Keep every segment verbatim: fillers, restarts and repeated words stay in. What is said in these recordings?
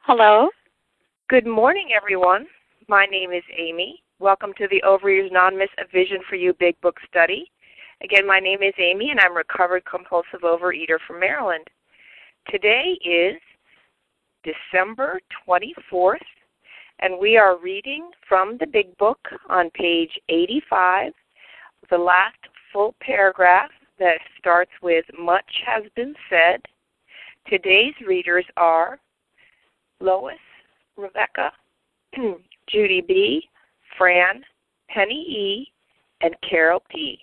Hello. Good morning, everyone. My name is Amy. Welcome to the Overeaters Anonymous A Vision for You Big Book Study. Again, my name is Amy, and I'm a recovered compulsive overeater from Maryland. Today is December twenty-fourth, and we are reading from the Big Book on page eighty-five, the last full paragraph that starts with, "Much has been said." Today's readers are Lois, Rebecca, Judy B., Fran, Penny E., and Carol P.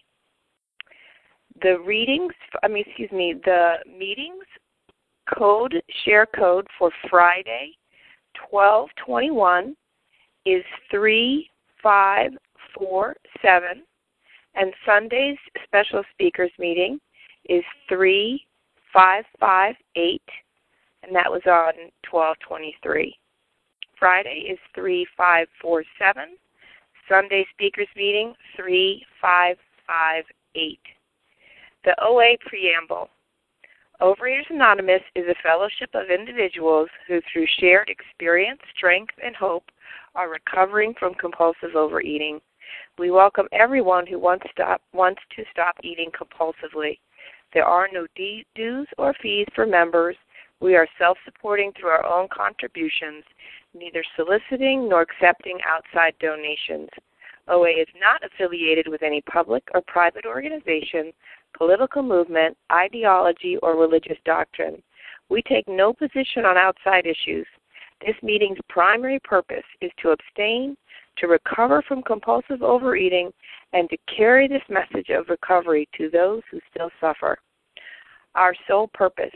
The readings, I mean, excuse me, the meetings code, share code for Friday, twelve twenty-one is three five four seven, and Sunday's special speakers meeting is three five five eight. And that was on twelve twenty-three. Friday is three five four seven. Sunday speakers meeting three five five eight. The O A Preamble. Overeaters Anonymous is a fellowship of individuals who, through shared experience, strength, and hope, are recovering from compulsive overeating. We welcome everyone who wants, stop, wants to stop eating compulsively. There are no dues or fees for members. We are self-supporting through our own contributions, neither soliciting nor accepting outside donations. O A is not affiliated with any public or private organization, political movement, ideology, or religious doctrine. We take no position on outside issues. This meeting's primary purpose is to abstain, to recover from compulsive overeating, and to carry this message of recovery to those who still suffer. Our sole purpose.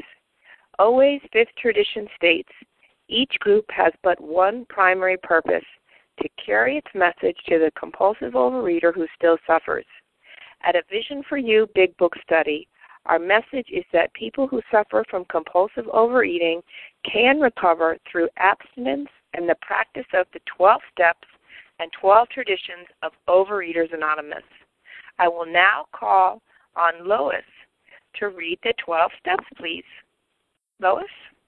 O A's fifth tradition states, each group has but one primary purpose, to carry its message to the compulsive overeater who still suffers. At A Vision for You Big Book Study, our message is that people who suffer from compulsive overeating can recover through abstinence and the practice of the twelve steps and twelve traditions of Overeaters Anonymous. I will now call on Lois to read the twelve steps, please. Lois?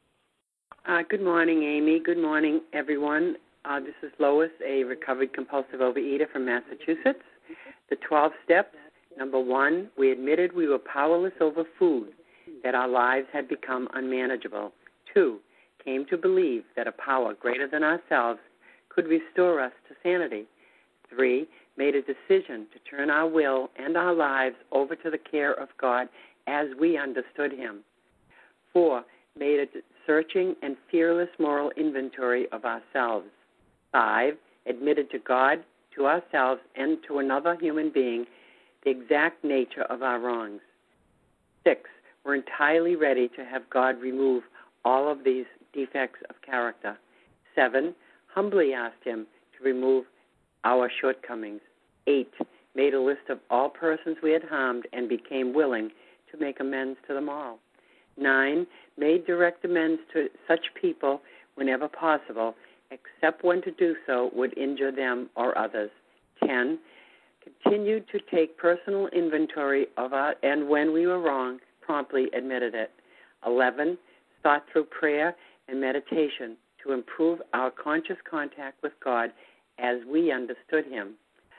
Uh, good morning, Amy. Good morning, everyone. Uh, this is Lois, a recovered compulsive overeater from Massachusetts. The twelve steps. Number one, we admitted we were powerless over food, that our lives had become unmanageable. Two, came to believe that a power greater than ourselves could restore us to sanity. Three, made a decision to turn our will and our lives over to the care of God as we understood Him. Four, made a searching and fearless moral inventory of ourselves. Five, admitted to God, to ourselves, and to another human being the exact nature of our wrongs. Six, we're entirely ready to have God remove all of these defects of character. Seven, humbly asked Him to remove our shortcomings. Eight, made a list of all persons we had harmed and became willing to make amends to them all. Nine, made direct amends to such people whenever possible, except when to do so would injure them or others. Ten, continued to take personal inventory of our, and when we were wrong, promptly admitted it. Eleven, sought through prayer and meditation to improve our conscious contact with God as we understood Him,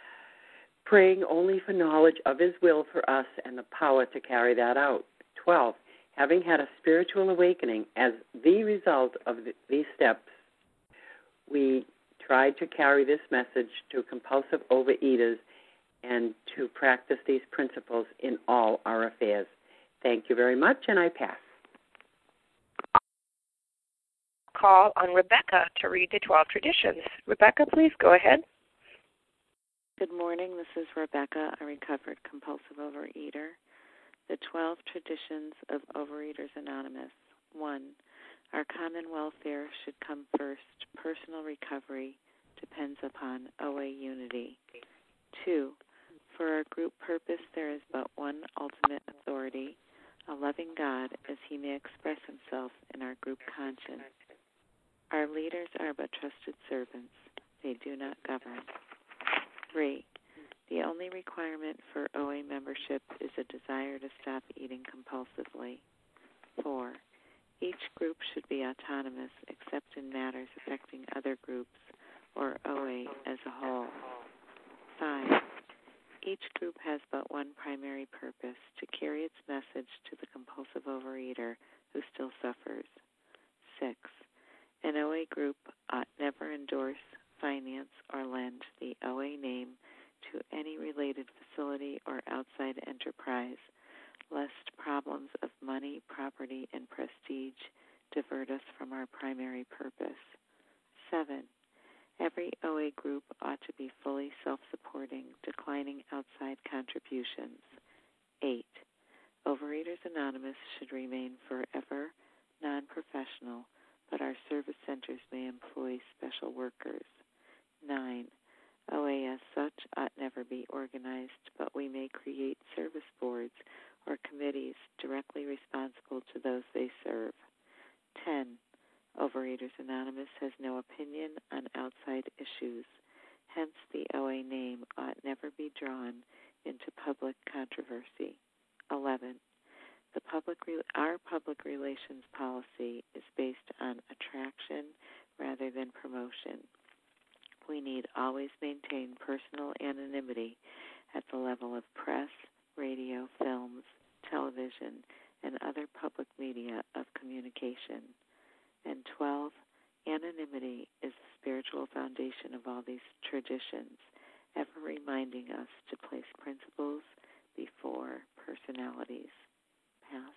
praying only for knowledge of His will for us and the power to carry that out. Twelve, having had a spiritual awakening as the result of the, these steps, we tried to carry this message to compulsive overeaters and to practice these principles in all our affairs. Thank you very much, and I pass. Call on Rebecca to read the twelve traditions. Rebecca, please go ahead. Good morning. This is Rebecca, a recovered compulsive overeater. The twelve traditions of Overeaters Anonymous. One, our common welfare should come first. Personal recovery depends upon O A unity. Two, for our group purpose there is but one ultimate authority, a loving God as He may express Himself in our group conscience. Our leaders are but trusted servants. They do not govern. Three, the only requirement for O A membership is a desire to stop eating compulsively. Four, Each group should be autonomous except in matters affecting other groups or O A as a whole. Five, each group has but one primary purpose, to carry its message to the compulsive overeater who still suffers. Six, an O A group ought never endorse, finance, or lend the O A name to any related facility or outside enterprise, lest problems of money, property, and prestige divert us from our primary purpose. Seven, every O A group ought to be fully self-supporting, declining outside contributions. Eight, Overeaters Anonymous should remain forever non-professional, but our service centers may employ special workers. Nine, O A as such ought never be organized, but we may create service boards or committees directly responsible to those they serve. Ten, Overeaters Anonymous has no opinion on outside issues. Hence, the O A name ought never be drawn into public controversy. Eleven, the public re- our public relations policy is based on attraction rather than promotion. We need always maintain personal anonymity at the level of press, radio, films, television, and other public media of communication. And twelve, anonymity is the spiritual foundation of all these traditions, ever reminding us to place principles before personalities. Pass.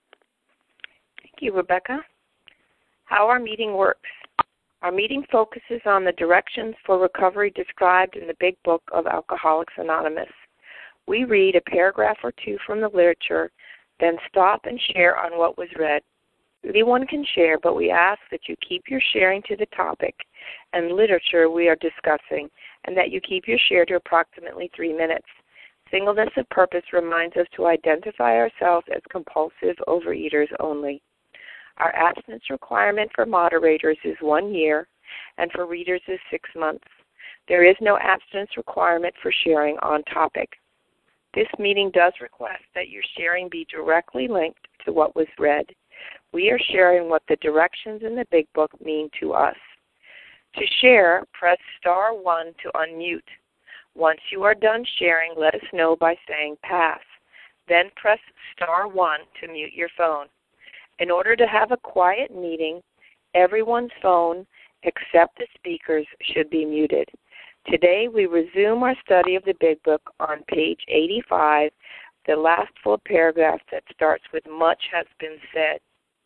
Thank you, Rebecca. How our meeting works. Our meeting focuses on the directions for recovery described in the Big Book of Alcoholics Anonymous. We read a paragraph or two from the literature, then stop and share on what was read. Anyone can share, but we ask that you keep your sharing to the topic and literature we are discussing, and that you keep your share to approximately three minutes. Singleness of purpose reminds us to identify ourselves as compulsive overeaters only. Our abstinence requirement for moderators is one year, and for readers is six months. There is no abstinence requirement for sharing on topic. This meeting does request that your sharing be directly linked to what was read. We are sharing what the directions in the Big Book mean to us. To share, press star one to unmute. Once you are done sharing, let us know by saying pass. Then press star one to mute your phone. In order to have a quiet meeting, everyone's phone except the speaker's should be muted. Today we resume our study of the Big Book on page eighty-five, the last full paragraph that starts with much has been said.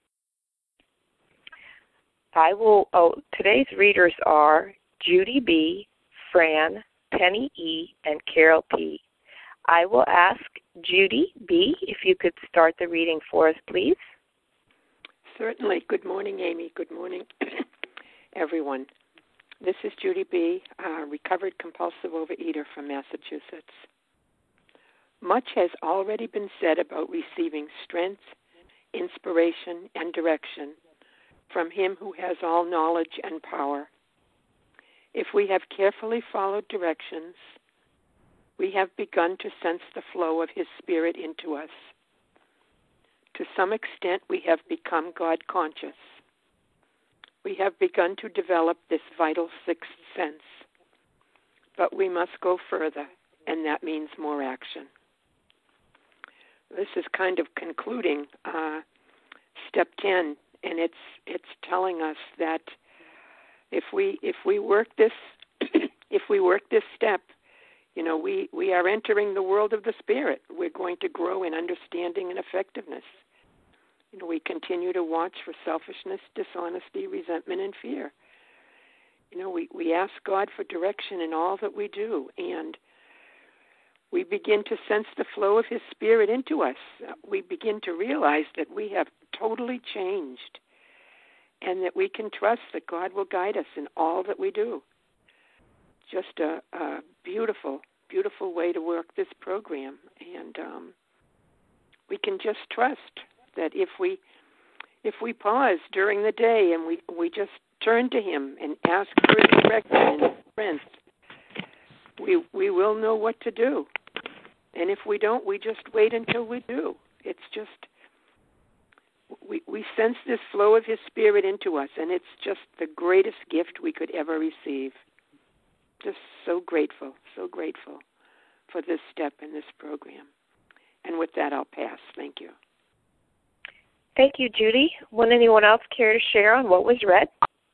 I will. Oh, today's readers are Judy B., Fran, Penny E., and Carol P. I will ask Judy B. if you could start the reading for us, please. Certainly. Good morning, Amy. Good morning, everyone. This is Judy B., a recovered compulsive overeater from Massachusetts. Much has already been said about receiving strength, inspiration, and direction from Him who has all knowledge and power. If we have carefully followed directions, we have begun to sense the flow of His Spirit into us. To some extent, we have become God-conscious. We have begun to develop this vital sixth sense. But we must go further, and that means more action. This is kind of concluding uh, step ten, and it's it's telling us that if we if we work this if we work this step, you know, we, we are entering the world of the Spirit. We're going to grow in understanding and effectiveness. You know, we continue to watch for selfishness, dishonesty, resentment, and fear. You know, we, we ask God for direction in all that we do, and we begin to sense the flow of His Spirit into us. We begin to realize that we have totally changed and that we can trust that God will guide us in all that we do. Just a, a beautiful, beautiful way to work this program. And um, we can just trust that if we if we pause during the day and we, we just turn to Him and ask for His direction and strength, we we will know what to do. And if we don't, we just wait until we do. It's just we, we sense this flow of His Spirit into us, and it's just the greatest gift we could ever receive. Just so grateful, so grateful for this step in this program. And with that, I'll pass. Thank you. Thank you, Judy. Would anyone else care to share on what was read?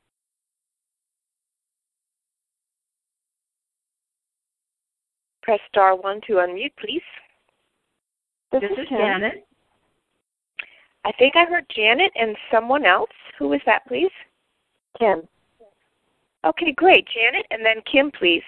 Press star one to unmute, please. This, this is, is Janet. I think I heard Janet and someone else. Who was that, please? Kim. Okay, great. Janet, and then Kim, please.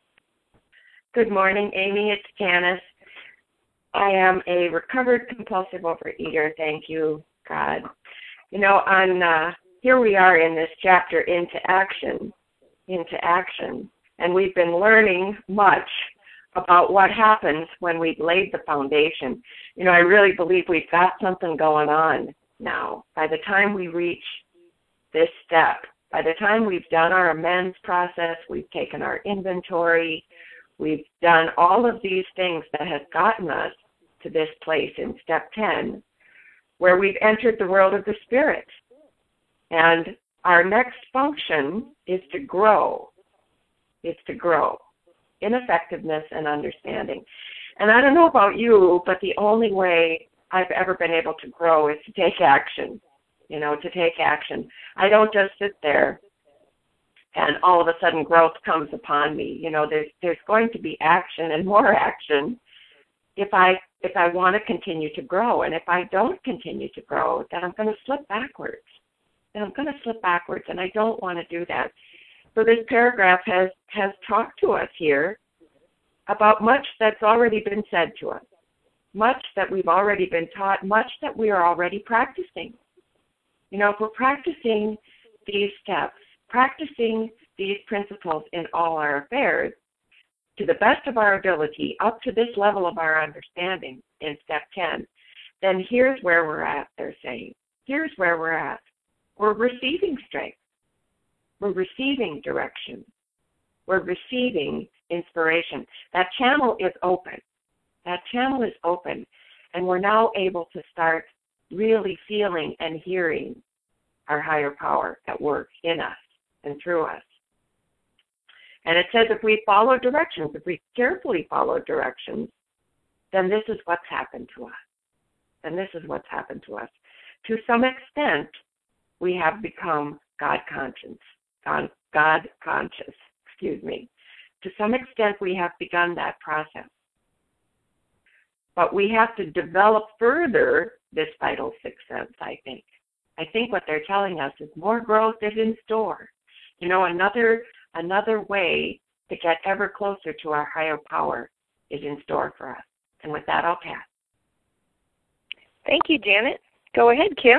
Good morning, Amy. It's Janice. I am a recovered compulsive overeater. Thank you, God. You know, on uh, here we are in this chapter, Into Action, Into Action, and we've been learning much about what happens when we've laid the foundation. You know, I really believe we've got something going on now. By the time we reach this step, by the time we've done our amends process, we've taken our inventory, we've done all of these things that have gotten us to this place in step ten, where we've entered the world of the Spirit. And our next function is to grow. It's to grow in effectiveness and understanding. And I don't know about you, but the only way I've ever been able to grow is to take action, you know, to take action. I don't just sit there and all of a sudden growth comes upon me. You know, there's there's going to be action and more action if I if I want to continue to grow. And if I don't continue to grow, then I'm going to slip backwards. Then I'm going to slip backwards, and I don't want to do that. So this paragraph has, has talked to us here about much that's already been said to us, much that we've already been taught, much that we are already practicing. You know, if we're practicing these steps, practicing these principles in all our affairs to the best of our ability, up to this level of our understanding in step ten, then here's where we're at, they're saying. Here's where we're at. We're receiving strength. We're receiving direction. We're receiving inspiration. That channel is open. That channel is open, and we're now able to start really feeling and hearing our higher power at work in us and through us. And it says if we follow directions, if we carefully follow directions, then this is what's happened to us. And this is what's happened to us. To some extent, we have become God conscious. God, God conscious, excuse me. To some extent, we have begun that process. But we have to develop further this vital sixth sense, I think. I think what they're telling us is more growth is in store. You know, another another way to get ever closer to our higher power is in store for us. And with that, I'll pass. Thank you, Janet. Go ahead, Kim.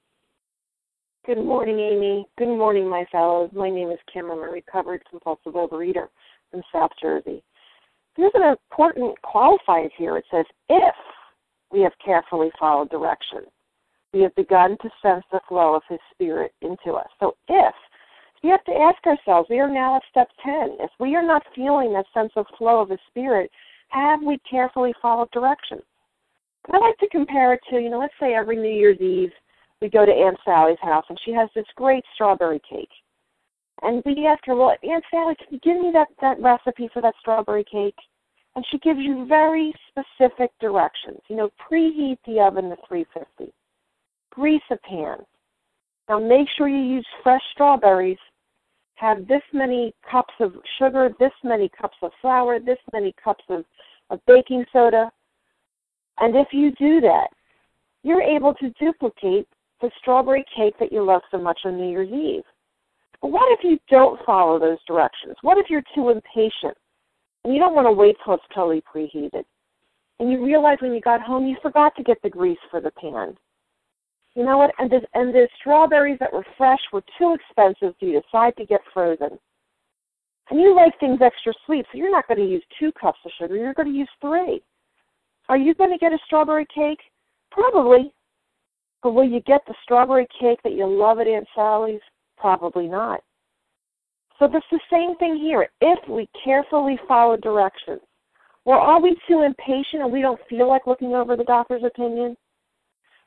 Good morning, Amy. Good morning, my fellows. My name is Kim. I'm a recovered compulsive overeater from South Jersey. There's an important qualifier here. It says, if we have carefully followed direction, we have begun to sense the flow of His Spirit into us. So if, we have to ask ourselves, we are now at step ten. If we are not feeling that sense of flow of His Spirit, have we carefully followed direction? I like to compare it to, you know, let's say every New Year's Eve, we go to Aunt Sally's house, and she has this great strawberry cake. And we ask her, well, Aunt Sally, can you give me that, that recipe for that strawberry cake? And she gives you very specific directions. You know, preheat the oven to three fifty. Grease a pan. Now make sure you use fresh strawberries. Have this many cups of sugar, this many cups of flour, this many cups of, of baking soda. And if you do that, you're able to duplicate the strawberry cake that you love so much on New Year's Eve. But what if you don't follow those directions? What if you're too impatient and you don't want to wait till it's totally preheated? And you realize when you got home you forgot to get the grease for the pan. You know what? And the, and the strawberries that were fresh were too expensive, so you decide to get frozen. And you like things extra sweet, so you're not going to use two cups of sugar. You're going to use three. Are you going to get a strawberry cake? Probably. But will you get the strawberry cake that you love at Aunt Sally's? Probably not. So it's the same thing here. If we carefully follow directions, or are we too impatient and we don't feel like looking over the doctor's opinion?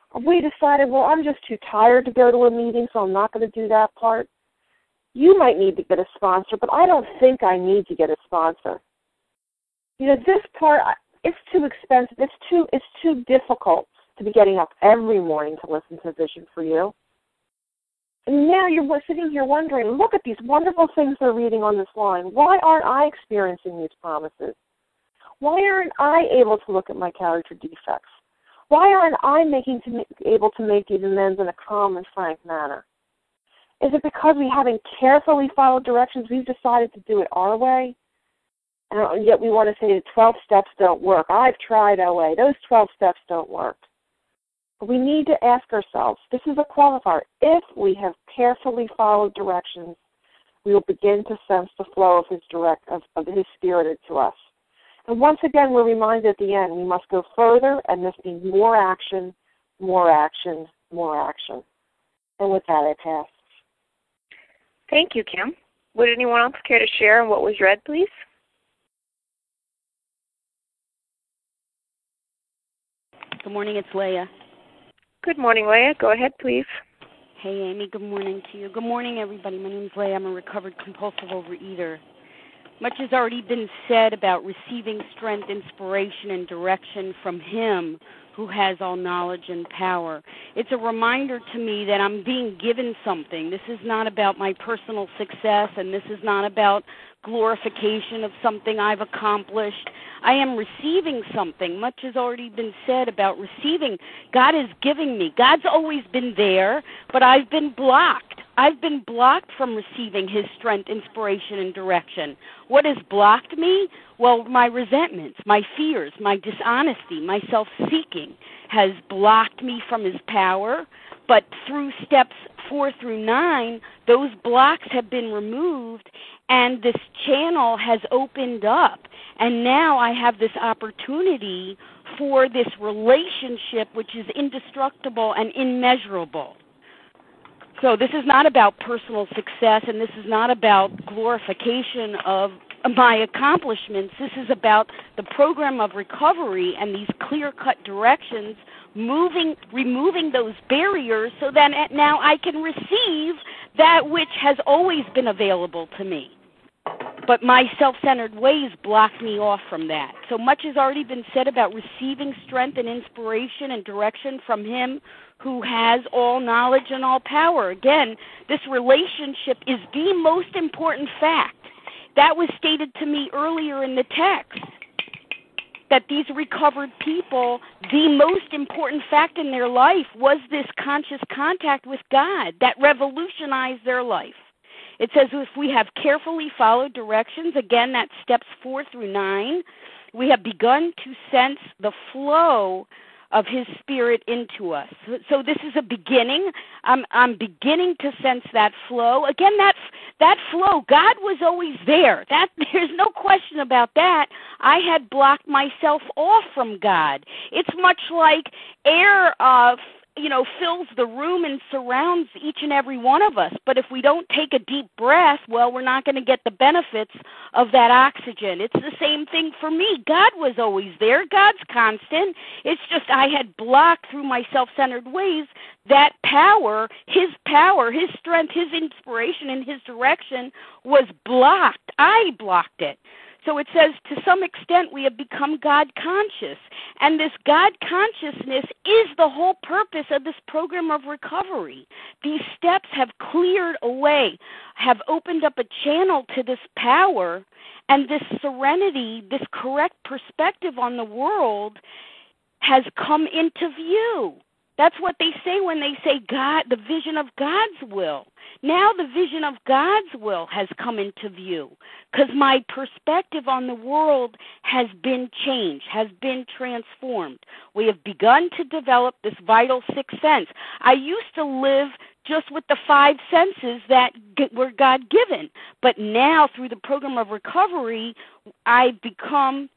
or we decided, well, I'm just too tired to go to a meeting, so I'm not going to do that part. You might need to get a sponsor, but I don't think I need to get a sponsor. You know, this part, it's too expensive. It's too, it's too difficult to be getting up every morning to listen to Vision for You. And now you're sitting here wondering, look at these wonderful things they're reading on this line. Why aren't I experiencing these promises? Why aren't I able to look at my character defects? Why aren't I making to, able to make these amends in a calm and frank manner? Is it because we haven't carefully followed directions? We've decided to do it our way? And yet we want to say the twelve steps don't work. I've tried O A. Those twelve steps don't work. But we need to ask ourselves, this is a qualifier, if we have carefully followed directions, we will begin to sense the flow of his direct of, of his spirit into us. And once again, we're reminded at the end, we must go further, and this means more action, more action, more action. And with that, I pass. Thank you, Kim. Would anyone else care to share on what was read, please? Good morning, it's Leah. Good morning, Leah. Go ahead, please. Hey, Amy. Good morning to you. Good morning, everybody. My name is Leah. I'm a recovered compulsive overeater. Much has already been said about receiving strength, inspiration, and direction from Him who has all knowledge and power. It's a reminder to me that I'm being given something. This is not about my personal success, and this is not about glorification of something I've accomplished. I am receiving something. Much has already been said about receiving. God is giving me. God's always been there, but I've been blocked. I've been blocked from receiving His strength, inspiration, and direction. What has blocked me? Well, my resentments, my fears, my dishonesty, my self-seeking has blocked me from His power. But through steps four through nine, those blocks have been removed, and this channel has opened up. And now I have this opportunity for this relationship which is indestructible and immeasurable. So this is not about personal success, and this is not about glorification of my accomplishments. This is about the program of recovery and these clear-cut directions, moving, removing those barriers so that now I can receive that which has always been available to me. But my self-centered ways block me off from that. So much has already been said about receiving strength and inspiration and direction from Him who has all knowledge and all power. Again, this relationship is the most important fact. That was stated to me earlier in the text, that these recovered people, the most important fact in their life was this conscious contact with God that revolutionized their life. It says if we have carefully followed directions, again, that's steps four through nine, we have begun to sense the flow of His Spirit into us. So this is a beginning. I'm, I'm beginning to sense that flow. Again, that that flow, God was always there. That there's no question about that. I had blocked myself off from God. It's much like air uh, you know, fills the room and surrounds each and every one of us. But if we don't take a deep breath, well, we're not going to get the benefits of that oxygen. It's the same thing for me. God was always there. God's constant. It's just I had blocked through my self-centered ways that power, His power, His strength, His inspiration, and His direction was blocked. I blocked it. So it says, to some extent, we have become God-conscious. And this God-consciousness is the whole purpose of this program of recovery. These steps have cleared away, have opened up a channel to this power, and this serenity, this correct perspective on the world has come into view. That's what they say when they say God, the vision of God's will. Now the vision of God's will has come into view because my perspective on the world has been changed, has been transformed. We have begun to develop this vital sixth sense. I used to live just with the five senses that were God-given, but now through the program of recovery, I've become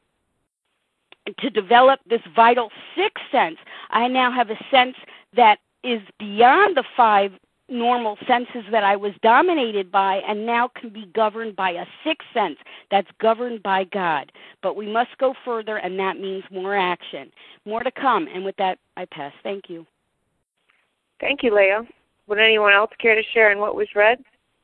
to develop this vital sixth sense. I now have a sense that is beyond the five normal senses that I was dominated by and now can be governed by a sixth sense that's governed by God. But we must go further, and that means more action. More to come, and with that, I pass. Thank you. Thank you, Leah. Would anyone else care to share in what was read?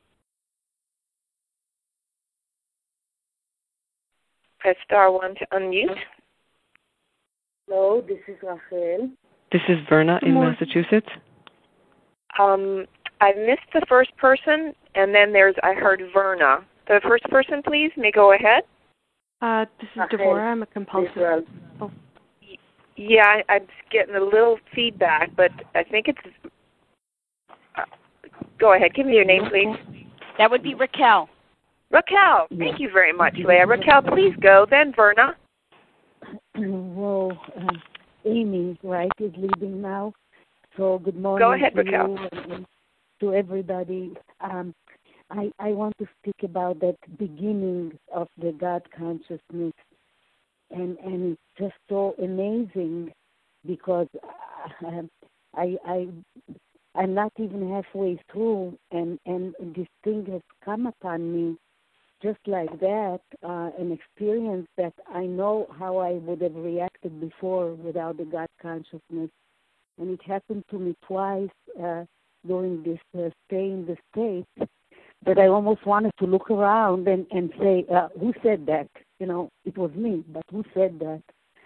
Press star one to unmute. Hello, this is Rachel. This is Verna in Massachusetts. Um, I missed the first person, and then there's, I heard Verna. The first person, please, may go ahead. Uh, this is Rachel. Deborah. I'm a compulsive. Oh. Yeah, I, I'm getting a little feedback, but I think it's... Uh, go ahead. Give me your name, please. That would be Raquel. Raquel. Thank you very much, Leah. Raquel, please go. Then Verna. Well, uh, Amy, right, is leaving now. So good morning Go ahead, to Raquel. you and to everybody. Um, I, I want to speak about that beginning of the God consciousness. And, and it's just so amazing because uh, I, I, I'm not even halfway through, and, and this thing has come upon me just like that, uh, an experience that I know how I would have reacted before without the God consciousness. And it happened to me twice uh, during this uh, stay in the States that I almost wanted to look around and, and say, uh, who said that? You know, it was me, but who said that?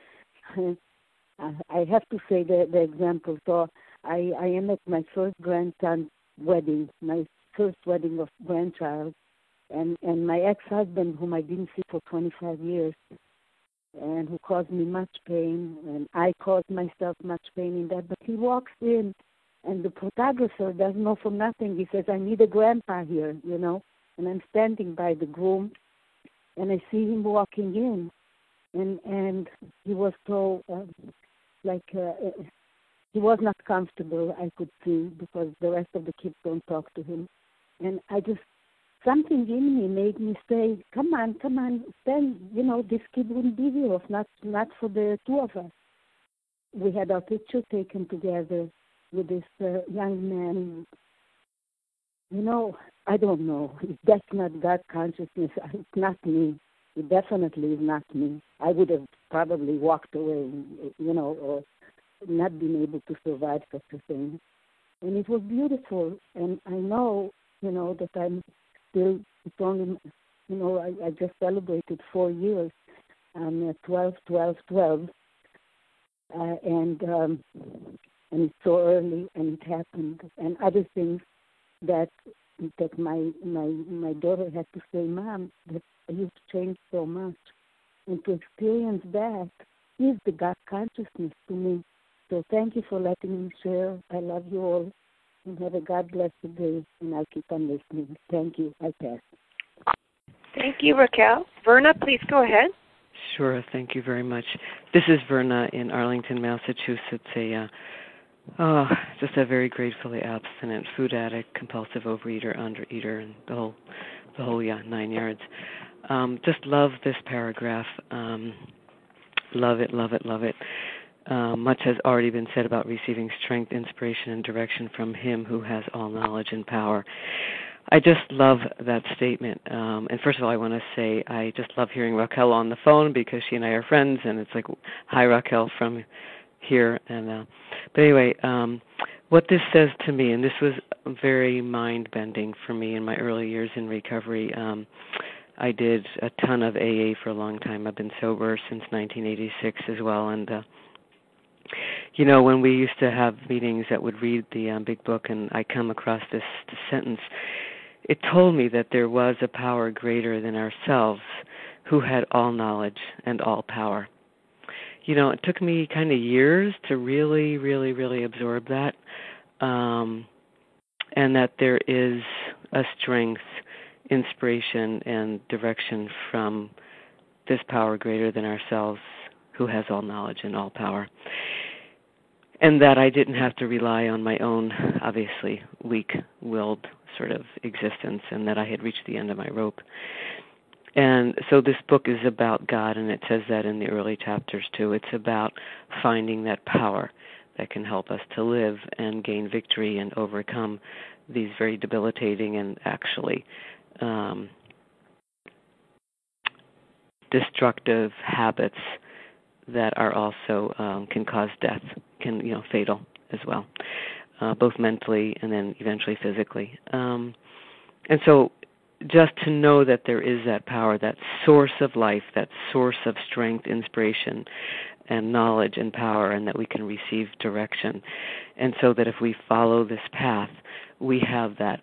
I have to say the, the example. So I, I am at my first grandson's wedding, my first wedding of grandchild. And and my ex-husband, whom I didn't see for twenty-five years, and who caused me much pain, and I caused myself much pain in that. But he walks in, and the photographer doesn't know for nothing. He says, I need a grandpa here, you know. And I'm standing by the groom, and I see him walking in. And and he was so, uh, like, uh, he was not comfortable, I could see, because the rest of the kids don't talk to him. And I just, something in me made me say, come on, come on, stand, you know, this kid wouldn't be here if not, not for the two of us. We had our picture taken together with this uh, young man. You know, I don't know. If that's not God consciousness, it's not me. It definitely is not me. I would have probably walked away, you know, or not been able to survive such a thing. And it was beautiful. And I know, you know, that I'm still, it's only, you know, I, I just celebrated four years. I'm at twelve, twelve, twelve. Uh, and um, and it's so early, and it happened. And other things that that my my my daughter had to say, Mom, that you've changed so much. And to experience that is the God consciousness to me. So thank you for letting me share. I love you all. And have a God-blessed day, and I'll keep on listening. Thank you. I pass. Thank you, Raquel. Verna, please go ahead. Sure. Thank you very much. This is Verna in Arlington, Massachusetts, a uh, oh, just a very gratefully abstinent food addict, compulsive overeater, undereater, and the whole, the whole yeah, nine yards. Um, just love this paragraph. Um, love it, love it, love it. Uh, much has already been said about receiving strength, inspiration, and direction from Him who has all knowledge and power. I just love that statement. Um, and first of all, I want to say I just love hearing Raquel on the phone because she and I are friends, and it's like, hi, Raquel, from here. And uh, but anyway, um, what this says to me, and this was very mind-bending for me in my early years in recovery. Um, I did a ton of A A for a long time. I've been sober since nineteen eighty-six as well, and uh, you know, when we used to have meetings that would read the um, big book and I come across this, this sentence, it told me that there was a power greater than ourselves who had all knowledge and all power. You know, it took me kind of years to really, really, really absorb that, um, and that there is a strength, inspiration, and direction from this power greater than ourselves who has all knowledge and all power. And that I didn't have to rely on my own, obviously, weak-willed sort of existence, and that I had reached the end of my rope. And so this book is about God, and it says that in the early chapters, too. It's about finding that power that can help us to live and gain victory and overcome these very debilitating and actually um, destructive habits that are also um, can cause death, can you know fatal as well. uh, both mentally and then eventually physically. Um, and so just to know that there is that power, that source of life, that source of strength, inspiration, and knowledge and power, and that we can receive direction. And so that if we follow this path, we have that,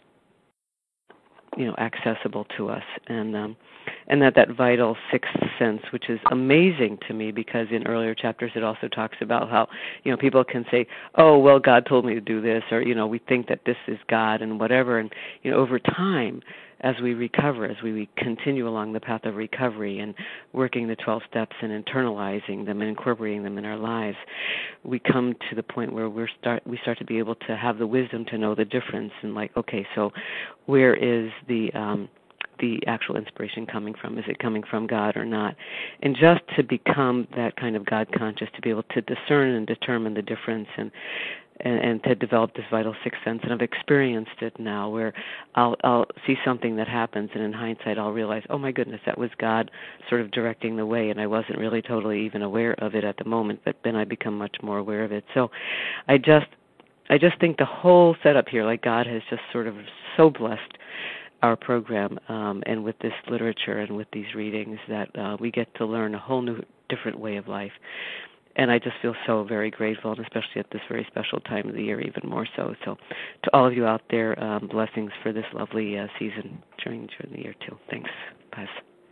you know, accessible to us. And um, and that that vital sixth sense, which is amazing to me, because in earlier chapters it also talks about how, you know, people can say, oh, well, God told me to do this, or, you know, we think that this is God and whatever. And, you know, over time, as we recover, as we continue along the path of recovery and working the twelve steps and internalizing them and incorporating them in our lives, we come to the point where we're start we start to be able to have the wisdom to know the difference and, like, okay, so where is the um, the actual inspiration coming from? Is it coming from God or not? And just to become that kind of God conscious, to be able to discern and determine the difference, and And, and to develop this vital sixth sense. And I've experienced it now, where I'll, I'll see something that happens, and in hindsight I'll realize, oh my goodness, that was God sort of directing the way, and I wasn't really totally even aware of it at the moment, but then I become much more aware of it. So I just I just think the whole setup here, like God has just sort of so blessed our program, um, and with this literature and with these readings, that uh, we get to learn a whole new, different way of life. And I just feel so very grateful, and especially at this very special time of the year, even more so. So to all of you out there, um, blessings for this lovely uh, season during, during the year, too. Thanks. Pass.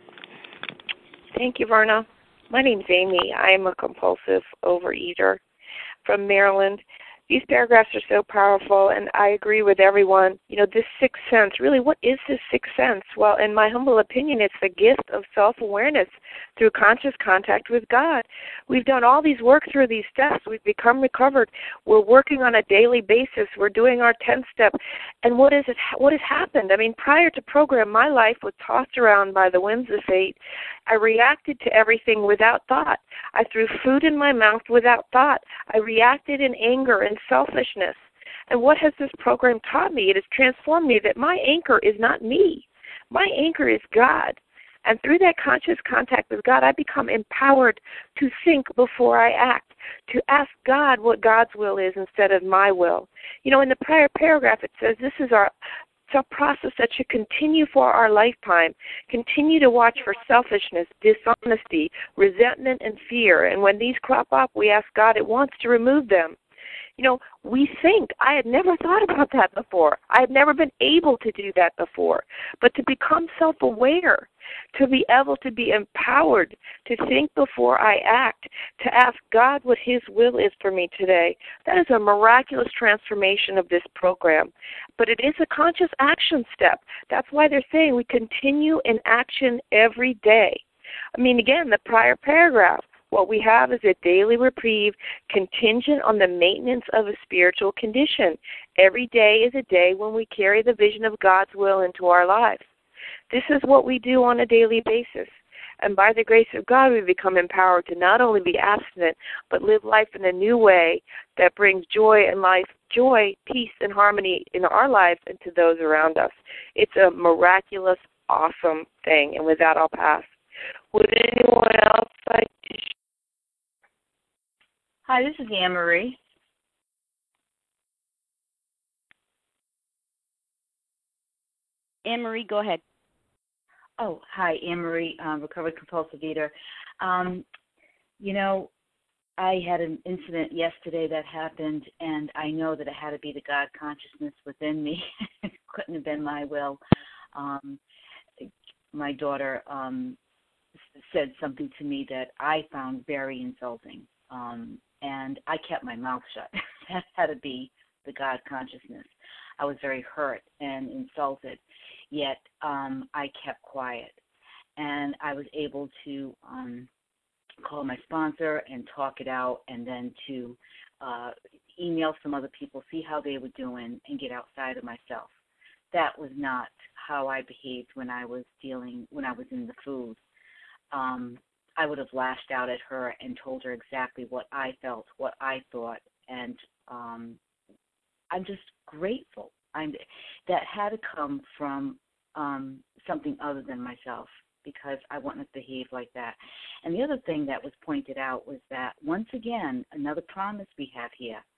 Thank you, Verna. My name's Amy. I am a compulsive overeater from Maryland. These paragraphs are so powerful, and I agree with everyone. You know, this sixth sense, really, what is this sixth sense? Well, in my humble opinion, it's the gift of self-awareness through conscious contact with God. We've done all these work through these steps. We've become recovered. We're working on a daily basis. We're doing our tenth step. And what is it? What has happened? I mean, prior to program, my life was tossed around by the winds of fate. I reacted to everything without thought. I threw food in my mouth without thought. I reacted in anger and selfishness. And what has this program taught me? It has transformed me that my anchor is not me. My anchor is God. And through that conscious contact with God, I become empowered to think before I act, to ask God what God's will is instead of my will. You know, in the prior paragraph, it says this is our It's a process that should continue for our lifetime. Continue to watch for selfishness, dishonesty, resentment, and fear. And when these crop up, we ask God at once to remove them. You know, we think, I had never thought about that before. I had never been able to do that before. But to become self-aware, to be able to be empowered, to think before I act, to ask God what His will is for me today, that is a miraculous transformation of this program. But it is a conscious action step. That's why they're saying we continue in action every day. I mean, again, the prior paragraph, what we have is a daily reprieve contingent on the maintenance of a spiritual condition. Every day is a day when we carry the vision of God's will into our lives. This is what we do on a daily basis. And by the grace of God, we become empowered to not only be abstinent, but live life in a new way that brings joy and life, joy, peace, and harmony in our lives and to those around us. It's a miraculous, awesome thing. And with that, I'll pass. Would anyone else like to share? Hi, this is Anne Marie. Anne Marie, go ahead. Oh, hi, Anne Marie, um, recovered compulsive eater. Um, you know, I had an incident yesterday that happened, and I know that it had to be the God consciousness within me. It couldn't have been my will. Um, my daughter um, said something to me that I found very insulting. Um, and I kept my mouth shut. That had to be the God consciousness. I was very hurt and insulted, yet um, I kept quiet. And I was able to um, call my sponsor and talk it out, and then to uh, email some other people, see how they were doing, and get outside of myself. That was not how I behaved when I was dealing, when I was in the food. Um, I would have lashed out at her and told her exactly what I felt, what I thought, and um, I'm just grateful. I'm, that had to come from um, something other than myself, because I wouldn't have behaved like that. And the other thing that was pointed out was that, once again, another promise we have here.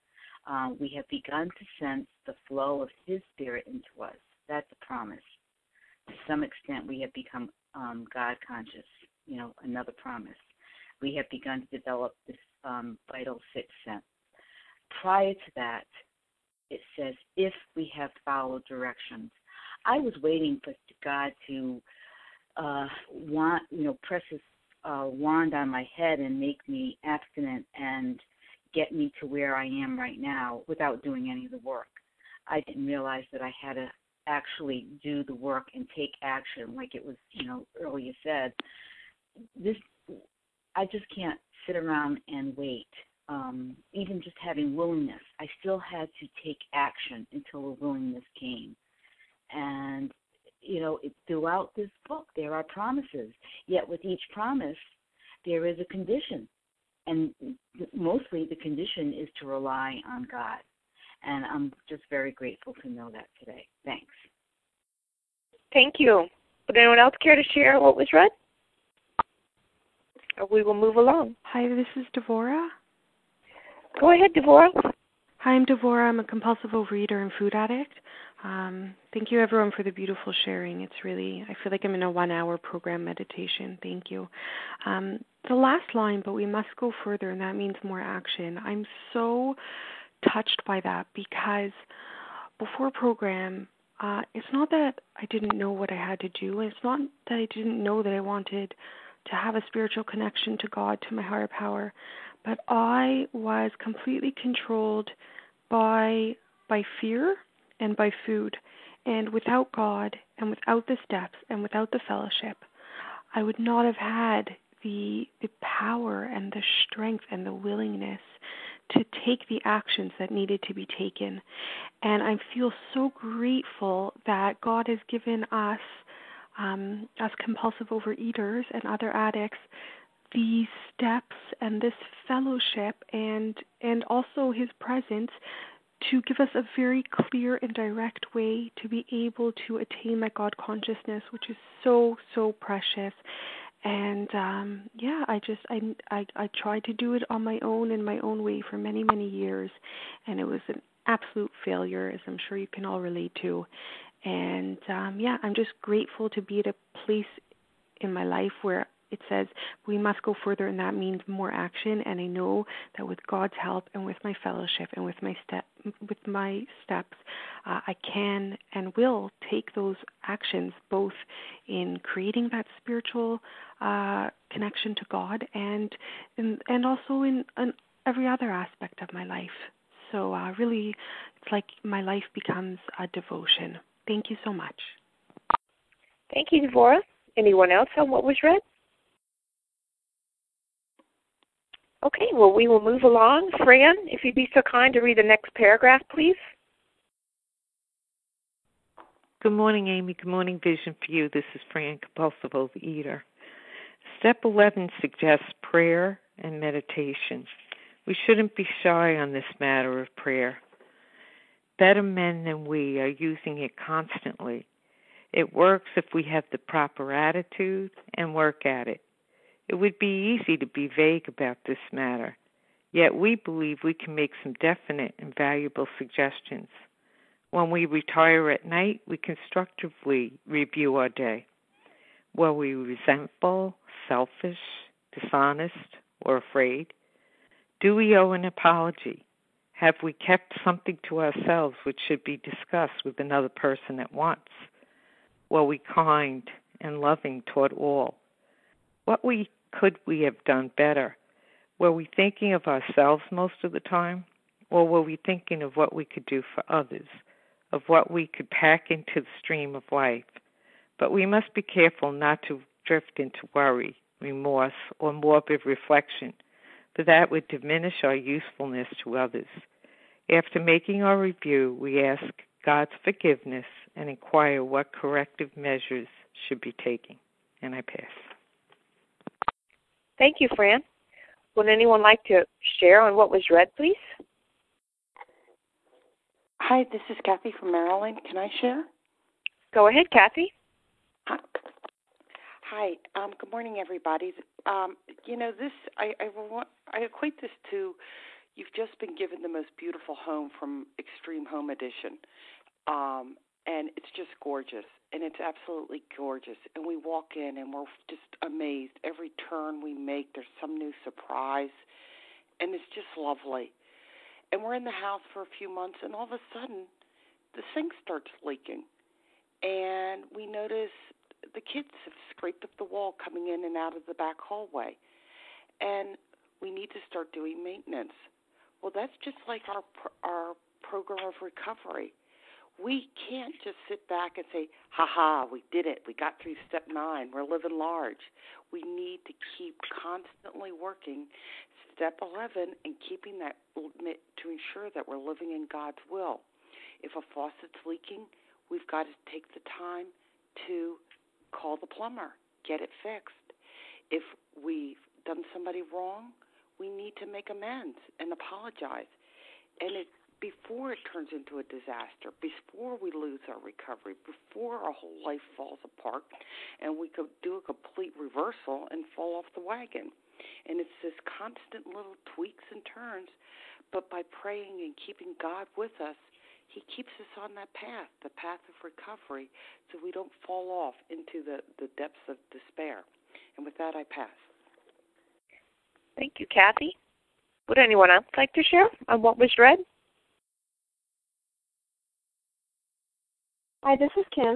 Uh, we have begun to sense the flow of His Spirit into us. That's a promise. To some extent, we have become um, God conscious, you know, another promise. We have begun to develop this um, vital sixth sense. Prior to that, it says, if we have followed directions. I was waiting for God to uh, want, you know, press His uh, wand on my head and make me abstinent and get me to where I am right now without doing any of the work. I didn't realize that I had to actually do the work and take action, like it was, you know, earlier said. This, I just can't sit around and wait. Um, even just having willingness, I still had to take action until the willingness came. And, you know, it, throughout this book, there are promises. Yet with each promise, there is a condition. And mostly the condition is to rely on God. And I'm just very grateful to know that today. Thanks. Thank you. Would anyone else care to share what was read? Or we will move along. Hi, this is Devorah. Go ahead, Devorah. Hi, I'm Devorah. I'm a compulsive overeater and food addict. Um, thank you, everyone, for the beautiful sharing. It's really, I feel like I'm in a one-hour program meditation. Thank you. Um, the last line, but we must go further, and that means more action. I'm so touched by that because before program, uh, it's not that I didn't know what I had to do. It's not that I didn't know that I wanted to have a spiritual connection to God, to my higher power, but I was completely controlled by by fear and by food. And without God and without the steps and without the fellowship, I would not have had the the power and the strength and the willingness to take the actions that needed to be taken. And I feel so grateful that God has given us, um, as compulsive overeaters and other addicts, these steps and this fellowship and and also His presence to give us a very clear and direct way to be able to attain that God consciousness, which is so, so precious. And um, yeah, I just, I, I, I tried to do it on my own in my own way for many, many years. And it was an absolute failure, as I'm sure you can all relate to. And um, yeah, I'm just grateful to be at a place in my life where it says we must go further, and that means more action. And I know that with God's help and with my fellowship and with my step, with my steps, uh, I can and will take those actions, both in creating that spiritual uh, connection to God and and, and also in, in every other aspect of my life. So uh, really, it's like my life becomes a devotion. Thank you so much. Thank you, Devorah. Anyone else on what was read? Okay, well, we will move along. Fran, if you'd be so kind to read the next paragraph, please. Good morning, Amy. Good morning, Vision for You. This is Fran, compulsive overeater. Step eleven suggests prayer and meditation. We shouldn't be shy on this matter of prayer. Better men than we are using it constantly. It works if we have the proper attitude and work at it. It would be easy to be vague about this matter, yet we believe we can make some definite and valuable suggestions. When we retire at night, we constructively review our day. Were we resentful, selfish, dishonest, or afraid? Do we owe an apology? Have we kept something to ourselves which should be discussed with another person at once? Were we kind and loving toward all? What we could we have done better? Were we thinking of ourselves most of the time? Or were we thinking of what we could do for others, of what we could pack into the stream of life? But we must be careful not to drift into worry, remorse, or morbid reflection, for that would diminish our usefulness to others. After making our review, we ask God's forgiveness and inquire what corrective measures should be taken. And I pass. Thank you, Fran. Would anyone like to share on what was read, please? Hi, this is Kathy from Maryland. Can I share? Go ahead, Kathy. Hi. Hi. Um, good morning, everybody. Um, you know, this I, I I equate this to, you've just been given the most beautiful home from Extreme Home Edition. Um, and it's just gorgeous, and it's absolutely gorgeous. And we walk in, and we're just amazed. Every turn we make, there's some new surprise, and it's just lovely. And we're in the house for a few months, and all of a sudden, the sink starts leaking. And we notice the kids have scraped up the wall coming in and out of the back hallway. And we need to start doing maintenance. Well, that's just like our our program of recovery. We can't just sit back and say, ha-ha, we did it. We got through step nine. We're living large. We need to keep constantly working step eleven and keeping that to ensure that we're living in God's will. If a faucet's leaking, we've got to take the time to call the plumber, get it fixed. If we've done somebody wrong, we need to make amends and apologize. And it before it turns into a disaster, before we lose our recovery, before our whole life falls apart, and we could do a complete reversal and fall off the wagon. And it's this constant little tweaks and turns, but by praying and keeping God with us, He keeps us on that path, the path of recovery, so we don't fall off into the, the depths of despair. And with that, I pass. Thank you, Kathy. Would anyone else like to share on what was read? Hi, this is Kim.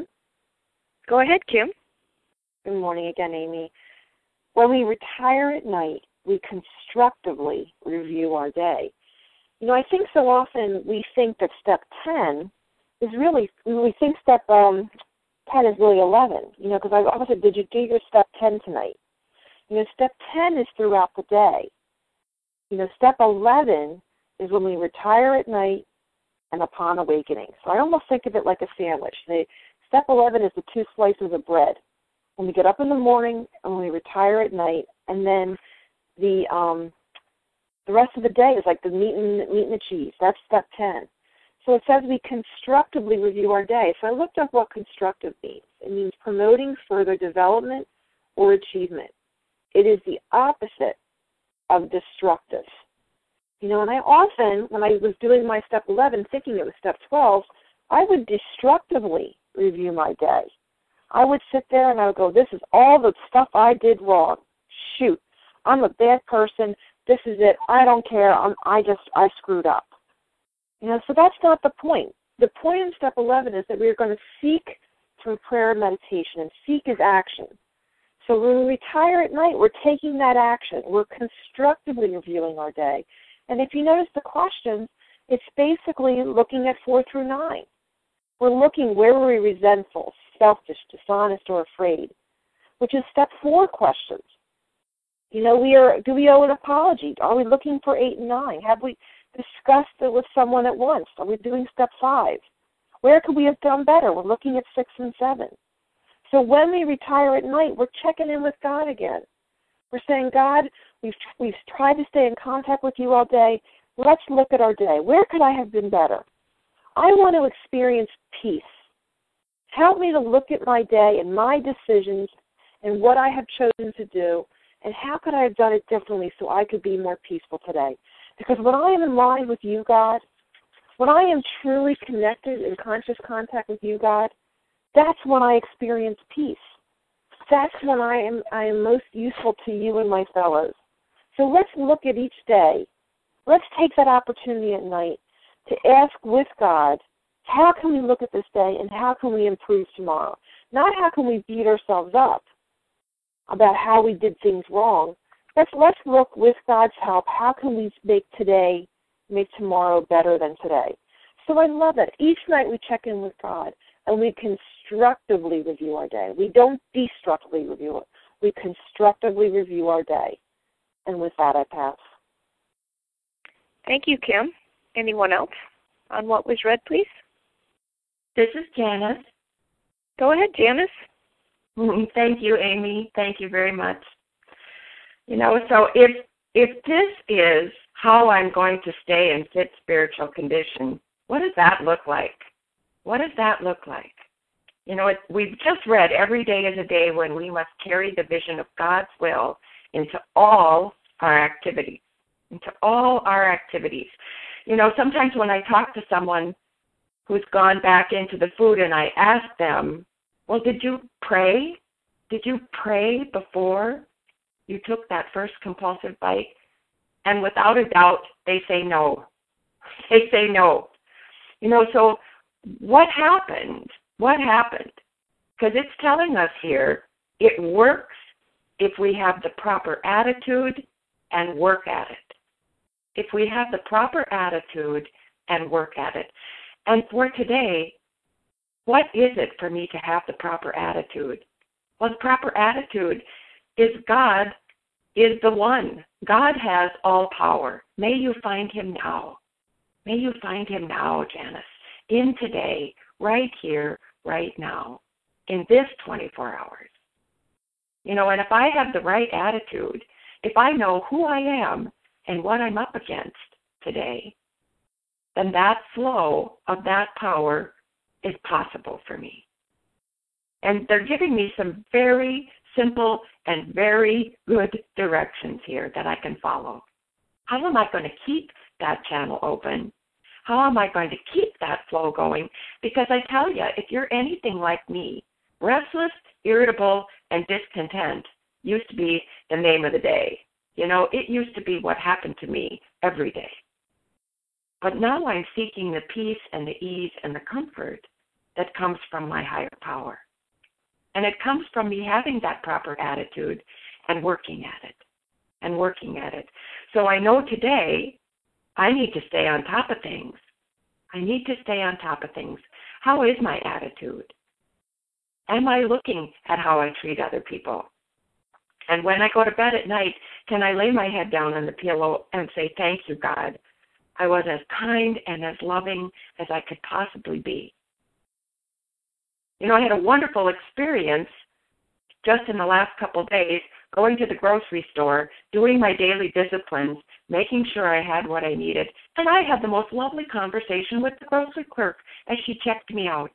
Go ahead, Kim. Good morning again, Amy. When we retire at night, we constructively review our day. You know, I think so often we think that step ten is really, we think step um, ten is really eleven, you know, because I always said, did you do your step ten tonight? You know, step ten is throughout the day. You know, step eleven is when we retire at night and upon awakening. So I almost think of it like a sandwich. The, step eleven is the two slices of bread. When we get up in the morning and when we retire at night, and then the um, the rest of the day is like the meat and, meat and the cheese. That's step ten. So it says we constructively review our day. So I looked up what constructive means. It means promoting further development or achievement. It is the opposite of destructive. You know, and I often, when I was doing my step eleven, thinking it was step twelve, I would destructively review my day. I would sit there and I would go, this is all the stuff I did wrong. Shoot, I'm a bad person. This is it. I don't care. I'm, I just, I screwed up. You know, so that's not the point. The point in step eleven is that we're going to seek through prayer and meditation, and seek is action. So when we retire at night, we're taking that action. We're constructively reviewing our day. And if you notice the questions, it's basically looking at four through nine. We're looking where were we resentful, selfish, dishonest, or afraid, which is step four questions. You know, we are. Do we owe an apology? Are we looking for eight and nine? Have we discussed it with someone at once? Are we doing step five? Where could we have done better? We're looking at six and seven. So when we retire at night, we're checking in with God again. We're saying, God, we've we've tried to stay in contact with you all day. Let's look at our day. Where could I have been better? I want to experience peace. Help me to look at my day and my decisions and what I have chosen to do, and how could I have done it differently so I could be more peaceful today? Because when I am in line with you, God, when I am truly connected in conscious contact with you, God, that's when I experience peace. That's when I am I am most useful to you and my fellows. So let's look at each day. Let's take that opportunity at night to ask with God, how can we look at this day and how can we improve tomorrow? Not how can we beat ourselves up about how we did things wrong. Let's, let's look with God's help, how can we make today, make tomorrow better than today? So I love it. Each night we check in with God and we constructively review our day. We don't destructively review it. We constructively review our day. And with that, I pass. Thank you, Kim. Anyone else on what was read, please? This is Janice. Go ahead, Janice. Thank you, Amy. Thank you very much. You know, so if if this is how I'm going to stay in fit spiritual condition, what does that look like? What does that look like? You know, it, we've just read every day is a day when we must carry the vision of God's will into all our activities. into all our activities. You know, sometimes when I talk to someone who's gone back into the food and I ask them, well, did you pray? Did you pray before you took that first compulsive bite? And without a doubt, they say no. They say no. You know, so what happened? What happened? Because it's telling us here it works if we have the proper attitude and work at it. If we have the proper attitude and work at it. And for today, what is it for me to have the proper attitude? Well, the proper attitude is God is the one. God has all power. May you find him now. May you find him now, Janice, in today, right here, right now, in this twenty-four hours. You know, and if I have the right attitude, if I know who I am and what I'm up against today, then that flow of that power is possible for me. And they're giving me some very simple and very good directions here that I can follow. How am I going to keep that channel open? How am I going to keep that flow going? Because I tell you, if you're anything like me, restless, irritable, and discontent used to be the name of the day. You know, it used to be what happened to me every day. But now I'm seeking the peace and the ease and the comfort that comes from my higher power. And it comes from me having that proper attitude and working at it and working at it. So I know today I need to stay on top of things. I need to stay on top of things. How is my attitude? Am I looking at how I treat other people? And when I go to bed at night, can I lay my head down on the pillow and say, thank you, God. I was as kind and as loving as I could possibly be. You know, I had a wonderful experience just in the last couple of days, going to the grocery store, doing my daily disciplines, making sure I had what I needed. And I had the most lovely conversation with the grocery clerk as she checked me out.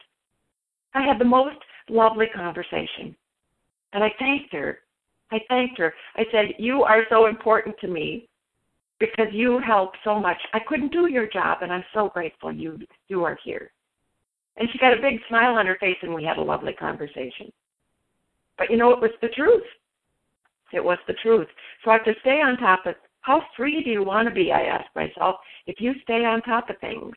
I had the most lovely conversation. And I thanked her. I thanked her. I said, you are so important to me because you help so much. I couldn't do your job, and I'm so grateful you you are here. And she got a big smile on her face, and we had a lovely conversation. But, you know, it was the truth. It was the truth. So I have to stay on top of, how free do you want to be, I ask myself, if you stay on top of things?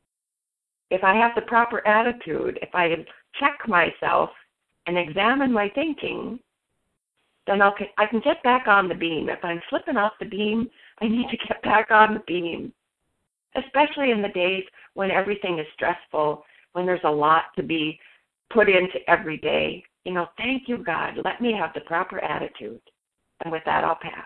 If I have the proper attitude, if I check myself and examine my thinking, then I'll, I can get back on the beam. If I'm slipping off the beam, I need to get back on the beam, especially in the days when everything is stressful, when there's a lot to be put into every day. You know, thank you, God. Let me have the proper attitude. And with that, I'll pass.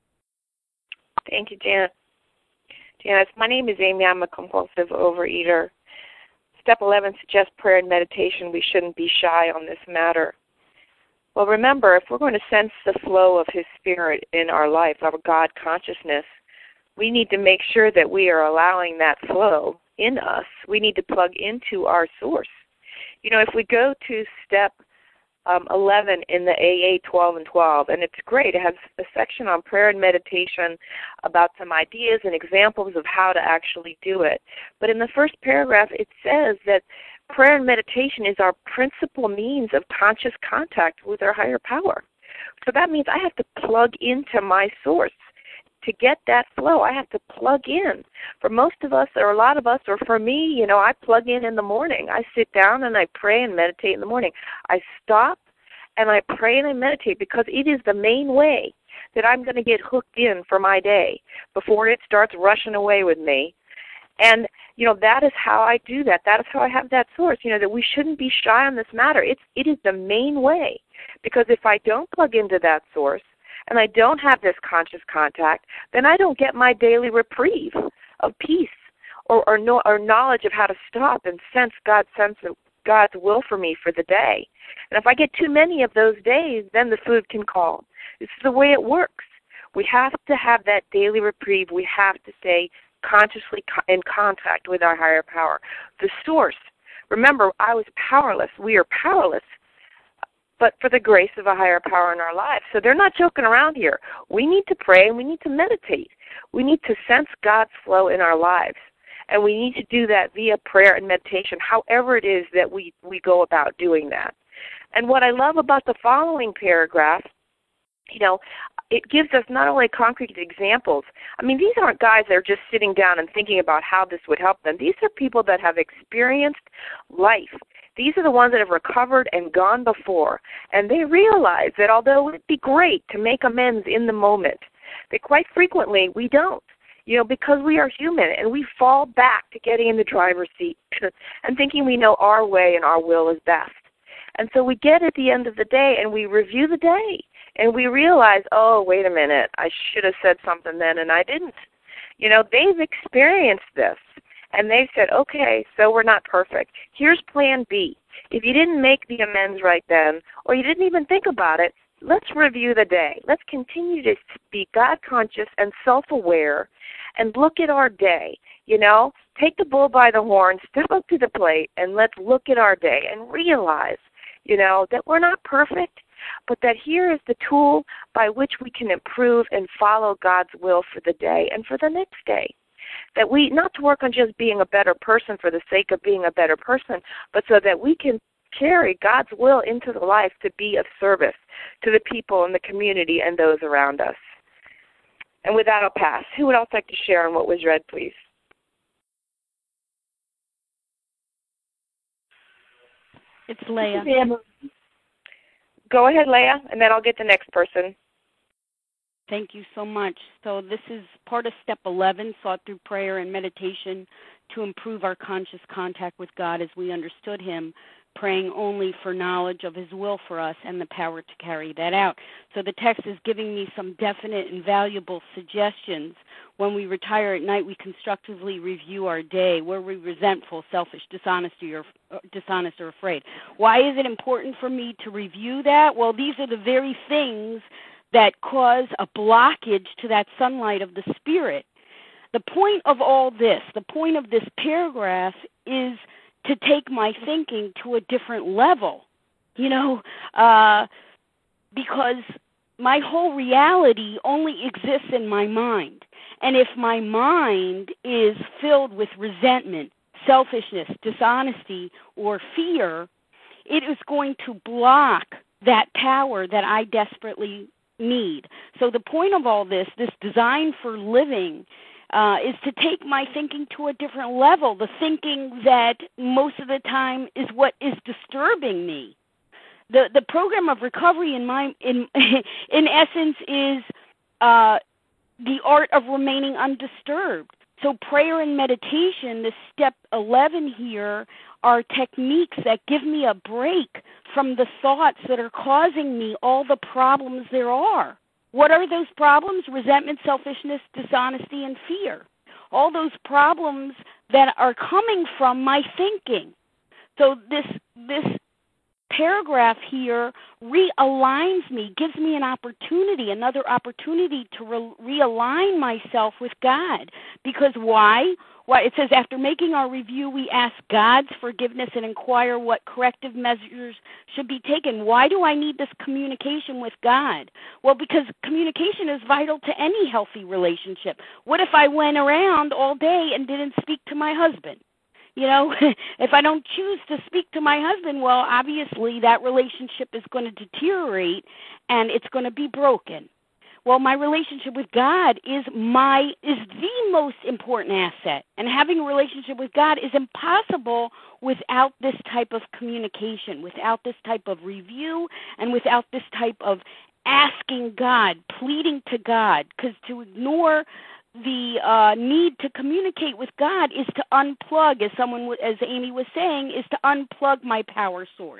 Thank you, Janet. Janice, my name is Amy. I'm a compulsive overeater. Step eleven suggests prayer and meditation. We shouldn't be shy on this matter. Well, remember, if we're going to sense the flow of His Spirit in our life, our God consciousness, we need to make sure that we are allowing that flow in us. We need to plug into our source. You know, if we go to step um, eleven in the A A twelve and twelve, and it's great. It has a section on prayer and meditation about some ideas and examples of how to actually do it. But in the first paragraph, it says that prayer and meditation is our principal means of conscious contact with our higher power. So that means I have to plug into my source. To get that flow, I have to plug in. For most of us, or a lot of us, or for me, you know, I plug in in the morning. I sit down and I pray and meditate in the morning. I stop and I pray and I meditate because it is the main way that I'm going to get hooked in for my day before it starts rushing away with me. And, you know, that is how I do that. That is how I have that source, you know, that we shouldn't be shy on this matter. It's, it is the main way. Because if I don't plug into that source and I don't have this conscious contact, then I don't get my daily reprieve of peace or, or, no, or knowledge of how to stop and sense God's sense of God's will for me for the day. And if I get too many of those days, then the food can call. This is the way it works. We have to have that daily reprieve. We have to stay consciously in contact with our higher power. The source. Remember, I was powerless. We are powerless, but for the grace of a higher power in our lives. So they're not joking around here. We need to pray and we need to meditate. We need to sense God's flow in our lives. And we need to do that via prayer and meditation, however it is that we, we go about doing that. And what I love about the following paragraph, you know, it gives us not only concrete examples. I mean, these aren't guys that are just sitting down and thinking about how this would help them. These are people that have experienced life. These are the ones that have recovered and gone before. And they realize that although it would be great to make amends in the moment, that quite frequently we don't. You know, because we are human and we fall back to getting in the driver's seat and thinking we know our way and our will is best. And so we get at the end of the day and we review the day and we realize, oh, wait a minute, I should have said something then and I didn't. You know, they've experienced this and they've said, okay, so we're not perfect. Here's plan B. If you didn't make the amends right then or you didn't even think about it, let's review the day. Let's continue to be God-conscious and self-aware and look at our day. You know, take the bull by the horn, step up to the plate, and let's look at our day and realize, you know, that we're not perfect, but that here is the tool by which we can improve and follow God's will for the day and for the next day. That we, not to work on just being a better person for the sake of being a better person, but so that we can carry God's will into the life to be of service to the people in the community and those around us. And with that, I'll pass. Who would else like to share on what was read, please? It's Leah. Go ahead, Leah, and then I'll get the next person. Thank you so much. So this is part of step eleven, sought through prayer and meditation to improve our conscious contact with God as we understood Him, praying only for knowledge of His will for us and the power to carry that out. So the text is giving me some definite and valuable suggestions. When we retire at night, we constructively review our day. Were we resentful, selfish, dishonest, or, uh, dishonest or afraid? Why is it important for me to review that? Well, these are the very things that cause a blockage to that sunlight of the Spirit. The point of all this, the point of this paragraph is to take my thinking to a different level, you know, uh, because my whole reality only exists in my mind. And if my mind is filled with resentment, selfishness, dishonesty, or fear, it is going to block that power that I desperately need. So the point of all this, this design for living, Uh, is to take my thinking to a different level, the thinking that most of the time is what is disturbing me. The the program of recovery in my in in essence is uh, the art of remaining undisturbed. So prayer and meditation, the step eleven here, are techniques that give me a break from the thoughts that are causing me all the problems there are. What are those problems? Resentment, selfishness, dishonesty, and fear. All those problems that are coming from my thinking. So this this paragraph here realigns me, gives me an opportunity, another opportunity to re- realign myself with God. Because why? Why? It says, after making our review, we ask God's forgiveness and inquire what corrective measures should be taken. Why do I need this communication with God? Well, because communication is vital to any healthy relationship. What if I went around all day and didn't speak to my husband? You know, if I don't choose to speak to my husband, well, obviously that relationship is going to deteriorate and it's going to be broken. Well, my relationship with God is my is the most important asset, and having a relationship with God is impossible without this type of communication, without this type of review, and without this type of asking God, pleading to God, because to ignore the uh, need to communicate with God is to unplug, as someone, as Amy was saying, is to unplug my power source.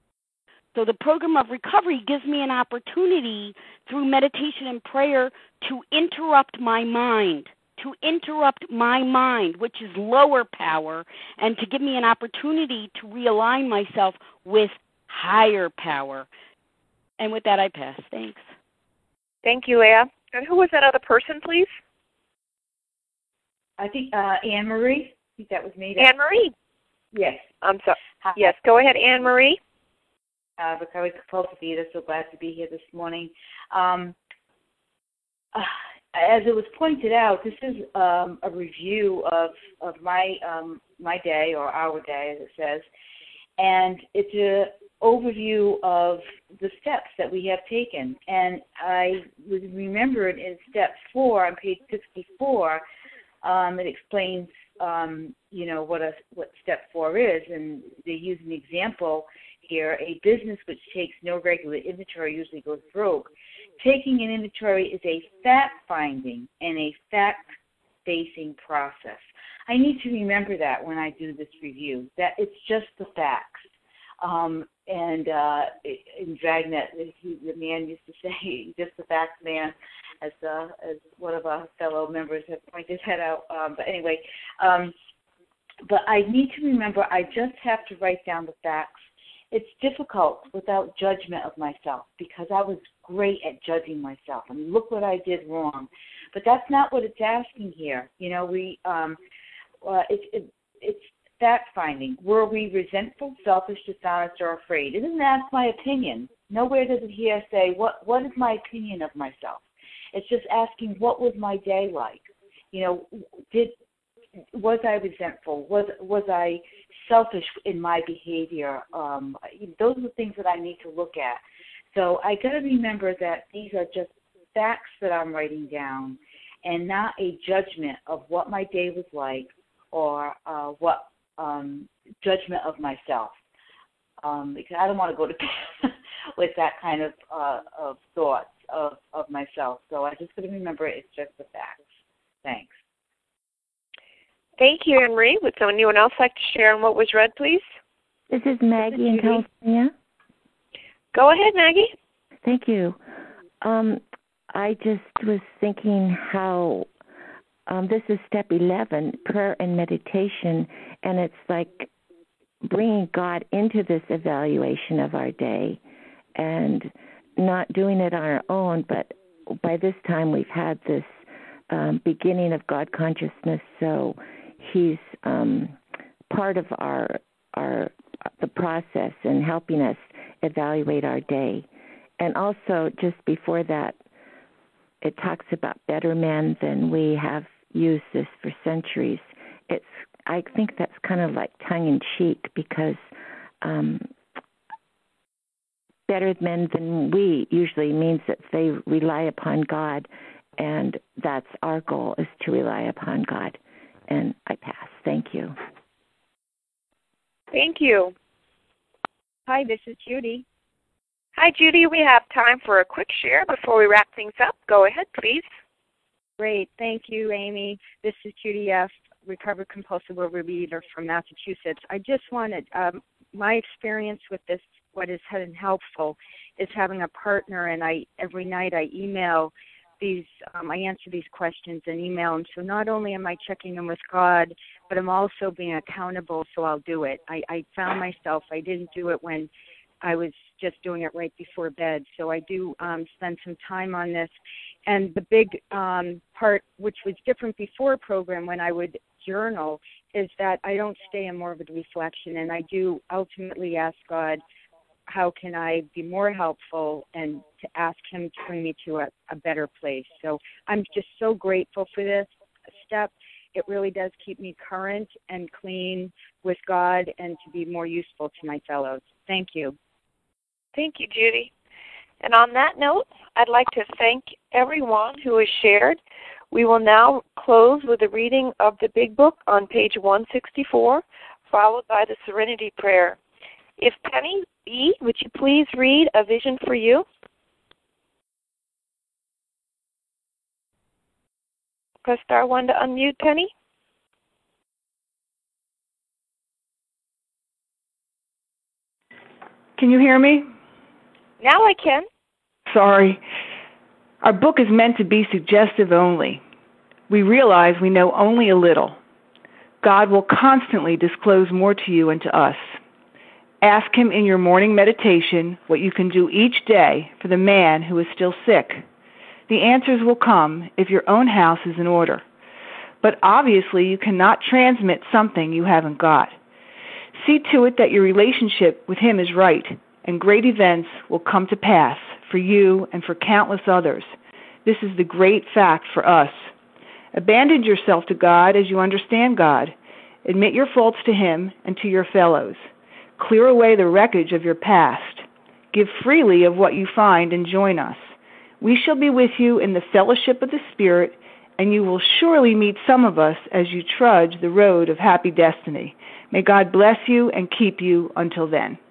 So the program of recovery gives me an opportunity through meditation and prayer to interrupt my mind, to interrupt my mind, which is lower power, and to give me an opportunity to realign myself with higher power. And with that, I pass. Thanks. Thank you, Leah. And who was that other person, please? I think uh, Anne Marie. I think that was me. Anne Marie. Yes. I'm sorry. Yes. Go ahead, Anne Marie. Uh, recovery compulsive eater. So glad to be here this morning. Um, uh, as it was pointed out, this is um, a review of of my um, my day, or our day, as it says, and it's a overview of the steps that we have taken. And I was remembered in step four on page sixty-four. Um, it explains, um, you know, what a what step four is, and they use an example here. A business which takes no regular inventory usually goes broke. Taking an inventory is a fact-finding and a fact-basing process. I need to remember that when I do this review, that it's just the facts. Um, and uh, in Dragnet, he, the man used to say, just the facts, man, as uh, as one of our fellow members had pointed that out. Um, but anyway, um, but I need to remember I just have to write down the facts. It's difficult without judgment of myself, because I was great at judging myself. I mean, look what I did wrong. But that's not what it's asking here. You know, we um, uh, it, it, it's fact-finding. Were we resentful, selfish, dishonest, or afraid? It doesn't ask my opinion. Nowhere does it here say, what what is my opinion of myself? It's just asking, what was my day like? You know, did was I resentful? Was was I selfish in my behavior? Um, those are the things that I need to look at. So I got to remember that these are just facts that I'm writing down, and not a judgment of what my day was like, or uh, what um, judgment of myself. Um, because I don't want to go to bed with that kind of uh, of thoughts of, of myself. So I just got to remember it's just the facts. Thanks. Thank you, Anne-Marie. Would anyone else like to share on what was read, please? This is Maggie in California. Go ahead, Maggie. Thank you. Um, I just was thinking how um, this is step eleven, prayer and meditation, and it's like bringing God into this evaluation of our day and not doing it on our own, but by this time we've had this um, beginning of God consciousness, so He's um, part of our our the process in helping us evaluate our day. And also, just before that, it talks about better men than we have used this for centuries. It's I think that's kind of like tongue-in-cheek, because um, better men than we usually means that they rely upon God, and that's our goal, is to rely upon God. And I pass. Thank you. Thank you. Hi, this is Judy. Hi, Judy. We have time for a quick share before we wrap things up. Go ahead, please. Great. Thank you, Amy. This is Judy F., recovered compulsive overeater from Massachusetts. I just wanted, um, my experience with this, what has been helpful, is having a partner, and I every night I email these, um, I answer these questions and email them. So not only am I checking in with God, but I'm also being accountable, so I'll do it. I, I found myself, I didn't do it when I was just doing it right before bed. So I do um, spend some time on this. And the big um, part, which was different before program when I would journal, is that I don't stay in morbid reflection, and I do ultimately ask God, how can I be more helpful, and to ask Him to bring me to a, a better place. So I'm just so grateful for this step. It really does keep me current and clean with God, and to be more useful to my fellows. Thank you. Thank you, Judy. And on that note, I'd like to thank everyone who has shared. We will now close with a reading of the Big Book on page one sixty-four, followed by the Serenity Prayer. If Penny B., would you please read A Vision for You? Press star one to unmute, Penny. Can you hear me? Now I can. Sorry. Our book is meant to be suggestive only. We realize we know only a little. God will constantly disclose more to you and to us. Ask Him in your morning meditation what you can do each day for the man who is still sick. The answers will come if your own house is in order. But obviously you cannot transmit something you haven't got. See to it that your relationship with Him is right, and great events will come to pass for you and for countless others. This is the great fact for us. Abandon yourself to God as you understand God. Admit your faults to Him and to your fellows. Clear away the wreckage of your past. Give freely of what you find and join us. We shall be with you in the fellowship of the Spirit, and you will surely meet some of us as you trudge the road of happy destiny. May God bless you and keep you until then.